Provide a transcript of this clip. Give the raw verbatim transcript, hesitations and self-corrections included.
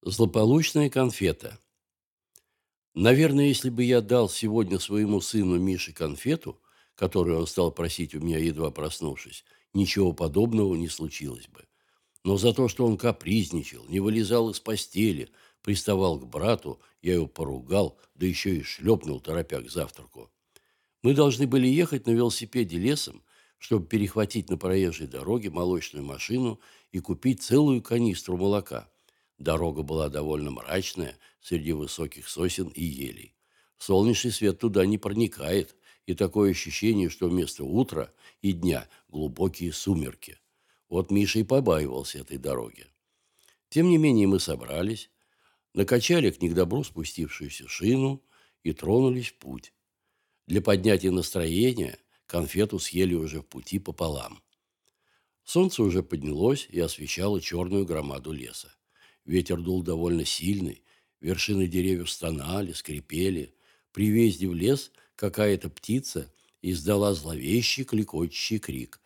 Злополучная конфета. Наверное, если бы я дал сегодня своему сыну Мише конфету, которую он стал просить у меня, едва проснувшись, ничего подобного не случилось бы. Но за то, что он капризничал, не вылезал из постели, приставал к брату, я его поругал, да еще и шлепнул, торопя к завтраку. Мы должны были ехать на велосипеде лесом, чтобы перехватить на проезжей дороге молочную машину и купить целую канистру молока. Дорога была довольно мрачная, среди высоких сосен и елей. Солнечный свет туда не проникает, и такое ощущение, что вместо утра и дня глубокие сумерки. Вот Миша и побаивался этой дороги. Тем не менее мы собрались, накачали к них добру спустившуюся шину и тронулись в путь. Для поднятия настроения конфету съели уже в пути пополам. Солнце уже поднялось и освещало черную громаду леса. Ветер дул довольно сильный, вершины деревьев стонали, скрипели. При въезде в лес какая-то птица издала зловещий клекочущий крик.